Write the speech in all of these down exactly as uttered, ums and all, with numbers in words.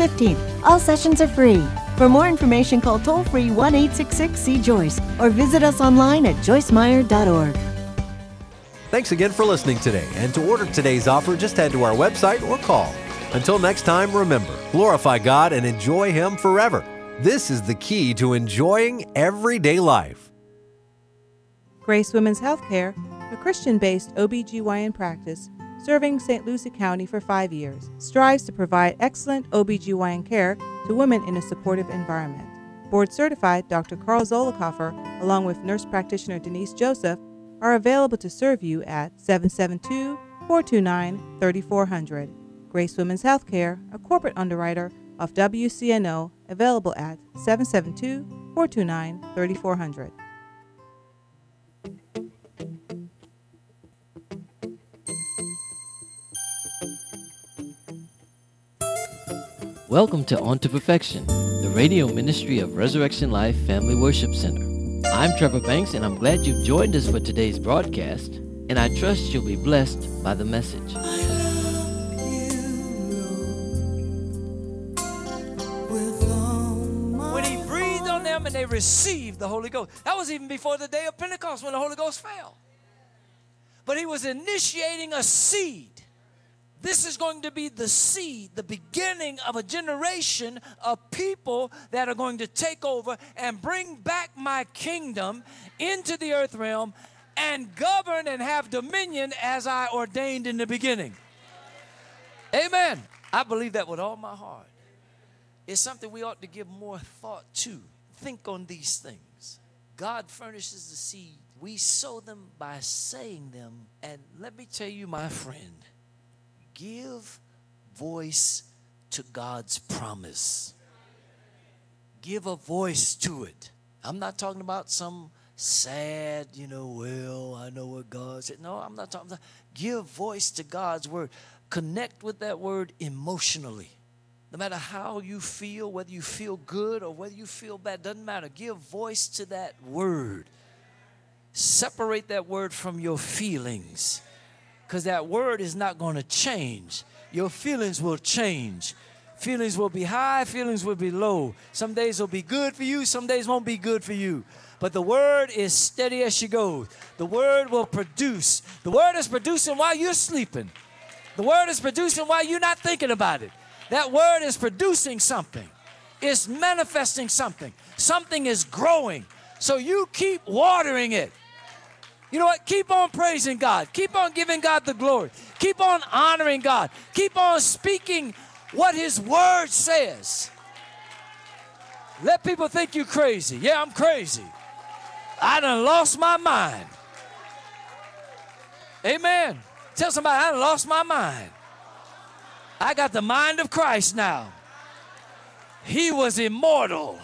fifteenth. All sessions are free. For more information, call toll-free one eight six six see Joyce or visit us online at joyce meyer dot org. Thanks again for listening today. And to order today's offer, just head to our website or call. Until next time, remember, glorify God and enjoy Him forever. This is the key to enjoying everyday life. Grace Women's Healthcare, a Christian-based O B G Y N practice serving Saint Lucie County for five years, strives to provide excellent O B G Y N care to women in a supportive environment. Board-certified Doctor Carl Zollicoffer, along with nurse practitioner Denise Joseph, are available to serve you at seven seven two, four two nine, three four zero zero. Grace Women's Healthcare, a corporate underwriter of W C N O, available at seven seven two, four two nine, three four zero zero. Welcome to On to Perfection, the radio ministry of Resurrection Life Family Worship Center. I'm Trevor Banks, and I'm glad you've joined us for today's broadcast, and I trust you'll be blessed by the message. When He breathed on them and they received the Holy Ghost. That was even before the day of Pentecost when the Holy Ghost fell. But He was initiating a seed. This is going to be the seed, the beginning of a generation of people that are going to take over and bring back my kingdom into the earth realm and govern and have dominion as I ordained in the beginning. Amen. I believe that with all my heart. It's something we ought to give more thought to. Think on these things. God furnishes the seed. We sow them by saying them. And let me tell you, my friend, give voice to God's promise. Give a voice to it. I'm not talking about some sad, you know, well, I know what God said. No, I'm not talking about that. Give voice to God's word. Connect with that word emotionally. No matter how you feel, whether you feel good or whether you feel bad, doesn't matter. Give voice to that word. Separate that word from your feelings, because that word is not going to change. Your feelings will change. Feelings will be high, feelings will be low. Some days will be good for you, some days won't be good for you. But the word is steady as she goes. The word will produce. The word is producing while you're sleeping. The word is producing while you're not thinking about it. That word is producing something. It's manifesting something. Something is growing. So you keep watering it. You know what? Keep on praising God. Keep on giving God the glory. Keep on honoring God. Keep on speaking what His word says. Let people think you crazy. Yeah, I'm crazy. I done lost my mind. Amen. Tell somebody, I done lost my mind. I got the mind of Christ now. He was immortal.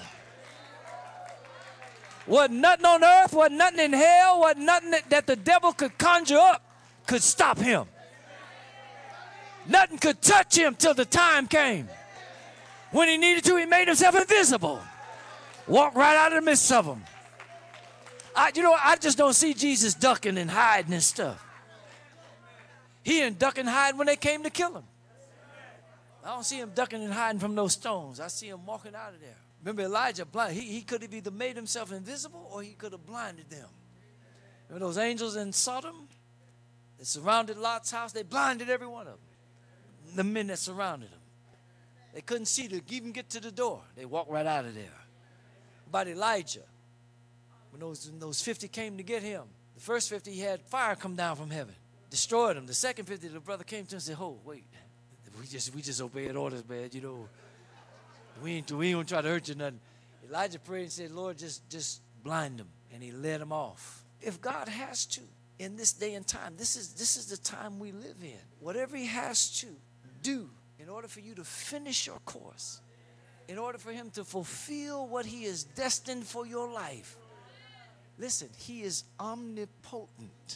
Wasn't nothing on earth, wasn't nothing in hell, wasn't nothing that, that the devil could conjure up could stop Him. Nothing could touch Him till the time came. When He needed to, He made Himself invisible. Walked right out of the midst of them. I, you know, I just don't see Jesus ducking and hiding and stuff. He didn't duck and hide when they came to kill Him. I don't see Him ducking and hiding from those stones. I see Him walking out of there. Remember Elijah, blind. He, he could have either made himself invisible or he could have blinded them. Remember those angels in Sodom that surrounded Lot's house? They blinded every one of them. The men that surrounded them. They couldn't see to even get to the door. They walked right out of there. About Elijah, when those, when those fifty came to get him, the first fifty, he had fire come down from heaven, destroyed them. The second fifty, the brother came to him and said, oh, wait, we just, we just obeyed orders, man, you know. We ain't, we ain't gonna try to hurt you nothing. Elijah prayed and said, Lord, just, just blind them. And He led them off. If God has to, in this day and time, this is, this is the time we live in. Whatever He has to do in order for you to finish your course, in order for Him to fulfill what He is destined for your life. Listen, He is omnipotent,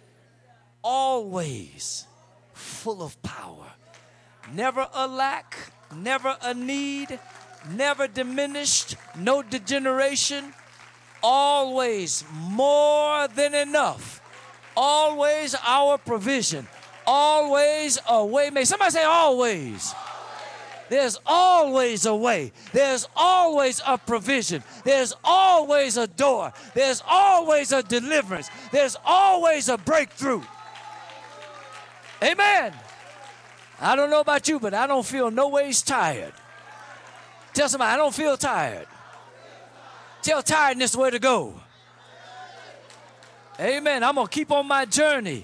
always full of power, never a lack, never a need, never diminished, no degeneration, always more than enough, always our provision, always a way made. Somebody say always. There's always a way. There's always a provision. There's always a door. There's always a deliverance. There's always a breakthrough. Amen. I don't know about you, but I don't feel no ways tired. Tell somebody, I don't feel tired. Tell tiredness where to go. Amen. I'm going to keep on my journey.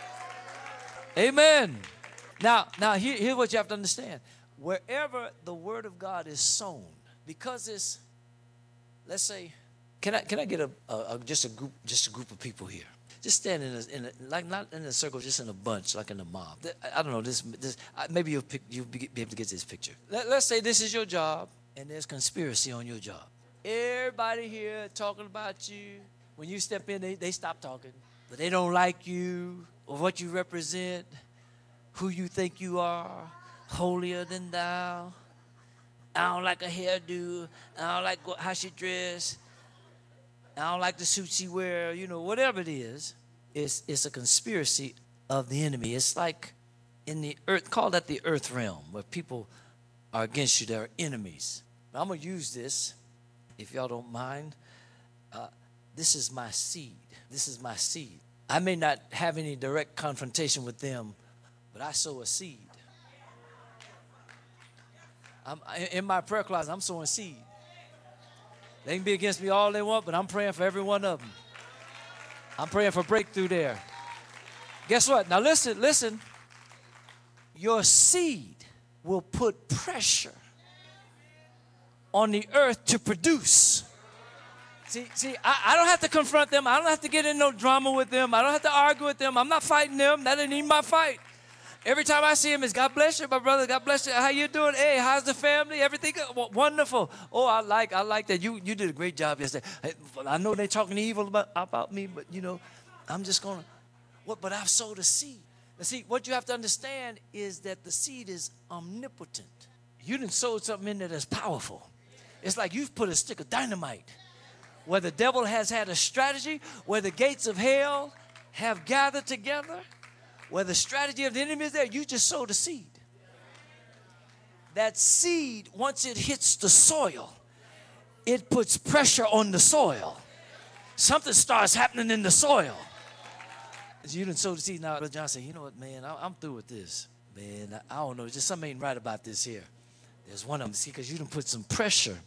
Amen. Now, now here, here's what you have to understand. Wherever the word of God is sown, because it's, let's say, can I can I get a, a, a just a group just a group of people here, just stand in a, in a, like not in a circle, just in a bunch, like in a mob. I, I don't know this this maybe you'll pick, you'll be, be able to get this picture. Let, let's say this is your job and there's conspiracy on your job. Everybody here talking about you. When you step in, they they stop talking, but they don't like you or what you represent, who you think you are. Holier than thou. I don't like her hairdo. I don't like how she dress. I don't like the suit she wear. You know, whatever it is, it's, it's a conspiracy of the enemy. It's like in the earth, call that the earth realm, where people are against you. They're enemies. Now, I'm going to use this, if y'all don't mind. Uh, this is my seed. This is my seed. I may not have any direct confrontation with them, but I sow a seed. I'm, in my prayer closet, I'm sowing seed. They can be against me all they want, but I'm praying for every one of them. I'm praying for breakthrough there. Guess what? Now listen, listen. Your seed will put pressure on the earth to produce. See, see, I, I don't have to confront them. I don't have to get in no drama with them. I don't have to argue with them. I'm not fighting them. That ain't even my fight. Every time I see him, it's God bless you, my brother. God bless you. How you doing? Hey, how's the family? Everything good? Wonderful. Oh, I like, I like that. You, you did a great job yesterday. I know they're talking evil about, about me, but you know, I'm just gonna. What? But I've sowed a seed. Now, see, what you have to understand is that the seed is omnipotent. You done sowed something in there that's powerful. It's like you've put a stick of dynamite. Where the devil has had a strategy, where the gates of hell have gathered together. Where the strategy of the enemy is there, you just sowed a seed. That seed, once it hits the soil, it puts pressure on the soil. Something starts happening in the soil. You didn't sow the seed. Now, Brother John said, you know what, man, I'm through with this. Man, I don't know, just something ain't right about this here. There's one of them, see, because you done put some pressure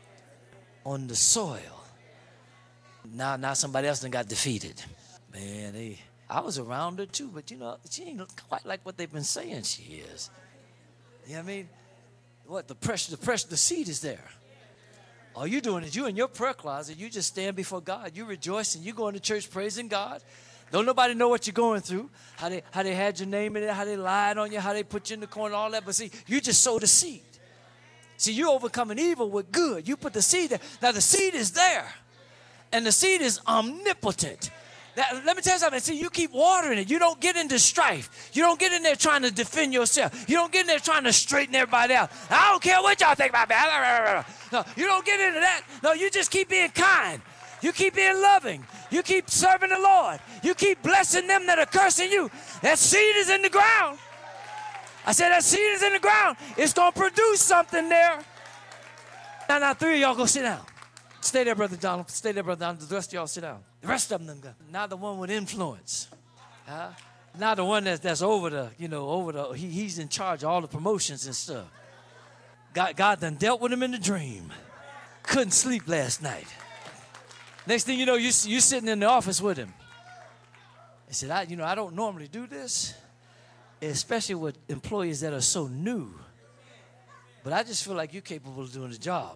on the soil. Now, now somebody else done got defeated. Man, they... I was around her too, but you know, she ain't quite like what they've been saying she is. You know what I mean? What, the pressure, the pressure, the seed is there. All you doing is you in your prayer closet, you just stand before God. You rejoicing, you going to church praising God. Don't nobody know what you're going through, how they how they had your name in it, how they lied on you, how they put you in the corner, all that. But see, you just sowed the seed. See, you're overcoming evil with good. You put the seed there. Now the seed is there, and the seed is omnipotent. That, let me tell you something. See, you keep watering it. You don't get into strife. You don't get in there trying to defend yourself. You don't get in there trying to straighten everybody out. I don't care what y'all think about me. No, you don't get into that. No, you just keep being kind. You keep being loving. You keep serving the Lord. You keep blessing them that are cursing you. That seed is in the ground. I said that seed is in the ground. It's going to produce something there. Now, now, three of y'all go sit down. Stay there, Brother Donald. Stay there, Brother Donald. The rest of y'all sit down. The rest of them go. Now the one with influence. Huh? Now the one that's, that's over the, you know, over the, he, he's in charge of all the promotions and stuff. God, God done dealt with him in the dream. Couldn't sleep last night. Next thing you know, you, you sitting in the office with him. He said, I, you know, I don't normally do this, especially with employees that are so new. But I just feel like you're capable of doing the job.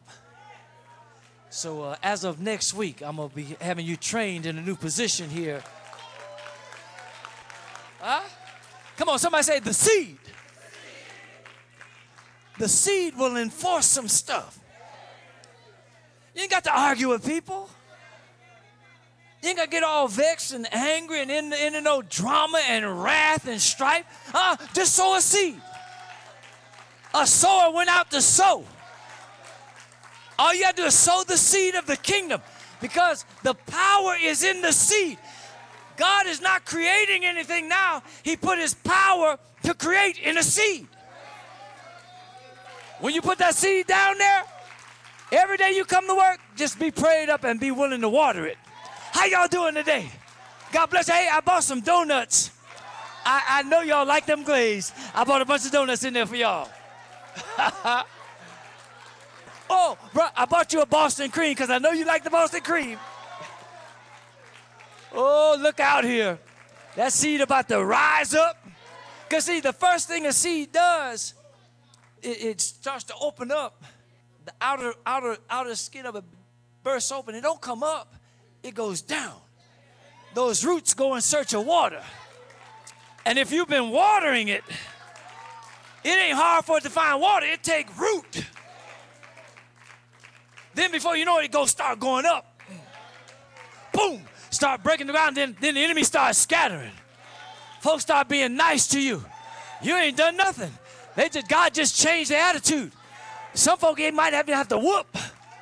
So uh, as of next week, I'm going to be having you trained in a new position here. Huh? Come on, somebody say the seed. The seed will enforce some stuff. You ain't got to argue with people. You ain't got to get all vexed and angry and in, in no drama and wrath and strife. Uh, just sow a seed. A sower went out to sow. All you got to do is sow the seed of the kingdom because the power is in the seed. God is not creating anything now. He put his power to create in a seed. When you put that seed down there, every day you come to work, just be prayed up and be willing to water it. How y'all doing today? God bless you. Hey, I bought some donuts. I, I know y'all like them glazed. I bought a bunch of donuts in there for y'all. Oh, bro, I bought you a Boston cream because I know you like the Boston cream. Oh, look out here. That seed about to rise up. Because, see, the first thing a seed does, it, it starts to open up. The outer, outer, outer skin of it bursts open. It don't come up. It goes down. Those roots go in search of water. And if you've been watering it, it ain't hard for it to find water. It take root. Then before you know it, it goes start going up. Boom. Start breaking the ground. Then, then the enemy starts scattering. Folks start being nice to you. You ain't done nothing. They just God just changed their attitude. Some folk it might have to have to whoop.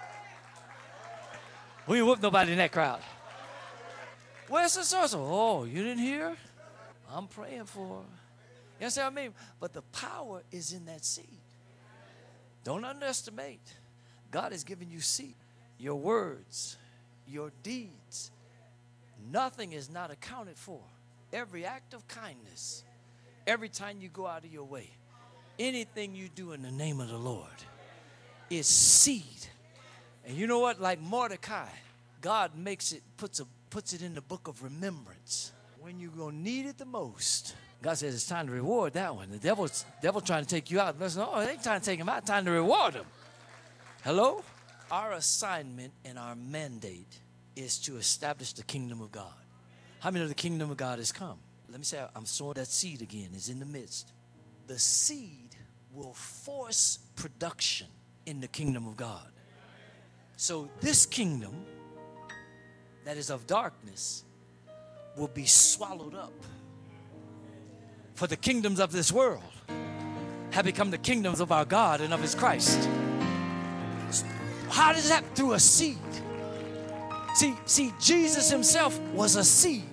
We ain't whoop nobody in that crowd. Where's the source? Oh, you didn't hear? I'm praying for her. You understand what I mean? But the power is in that seed. Don't underestimate. God has given you seed. Your words, your deeds. Nothing is not accounted for. Every act of kindness, every time you go out of your way, anything you do in the name of the Lord is seed. And you know what? Like Mordecai, God makes it, puts, a, puts it in the book of remembrance. When you're going to need it the most, God says it's time to reward that one. The devil's devil trying to take you out. Listen, oh, it ain't time to take him out, time to reward him. Hello? Our assignment and our mandate is to establish the kingdom of God. How many of the kingdom of God has come? Let me say, I'm sowing that seed again. It's in the midst. The seed will force production in the kingdom of God. So this kingdom that is of darkness will be swallowed up. For the kingdoms of this world have become the kingdoms of our God and of his Christ. How does that? Through a seed. See, see, Jesus himself was a seed.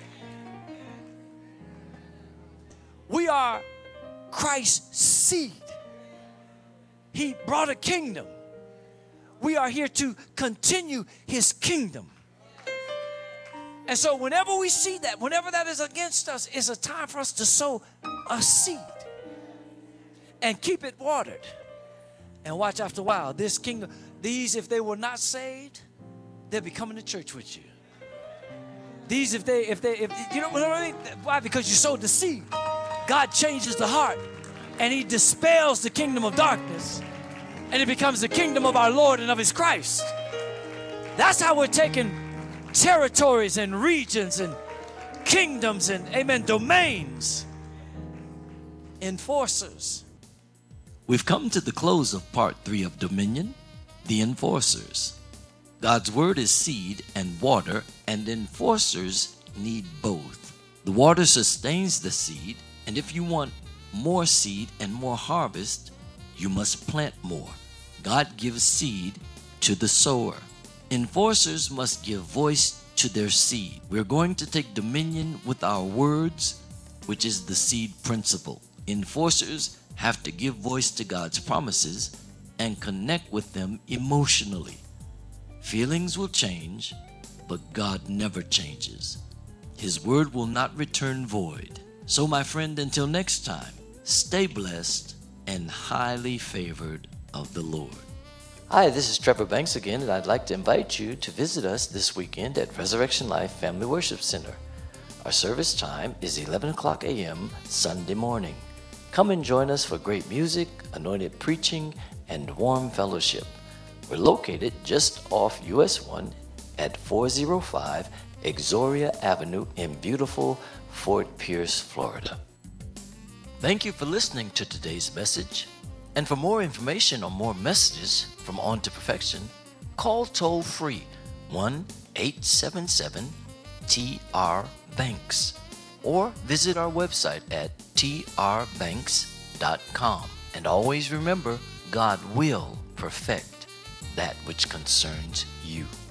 We are Christ's seed. He brought a kingdom. We are here to continue his kingdom. And so whenever we see that, whenever that is against us, it's a time for us to sow a seed and keep it watered. And watch after a while, this kingdom, these, if they were not saved, they'll be coming to church with you. These, if they, if they, if you know what I mean? Why? Because you sowed the seed. God changes the heart and he dispels the kingdom of darkness and it becomes the kingdom of our Lord and of his Christ. That's how we're taking territories and regions and kingdoms and, amen, domains. Enforcers. We've come to the close of part three of Dominion, the enforcers. God's word is seed and water, and enforcers need both. The water sustains the seed, and if you want more seed and more harvest, you must plant more. God gives seed to the sower. Enforcers must give voice to their seed. We're going to take dominion with our words, which is the seed principle. Enforcers have to give voice to God's promises and connect with them emotionally. Feelings will change, but God never changes. His word will not return void. So, my friend, until next time, stay blessed and highly favored of the Lord. Hi, this is Trevor Banks again, and I'd like to invite you to visit us this weekend at Resurrection Life Family Worship Center. Our service time is eleven o'clock a.m. Sunday morning. Come and join us for great music, anointed preaching, and warm fellowship. We're located just off U S one at four oh five Exoria Avenue in beautiful Fort Pierce, Florida. Thank you for listening to today's message. And for more information or more messages from On to Perfection, call toll free one eight seven seven T R Banks or visit our website at T R banks dot com. And always remember, God will perfect that which concerns you.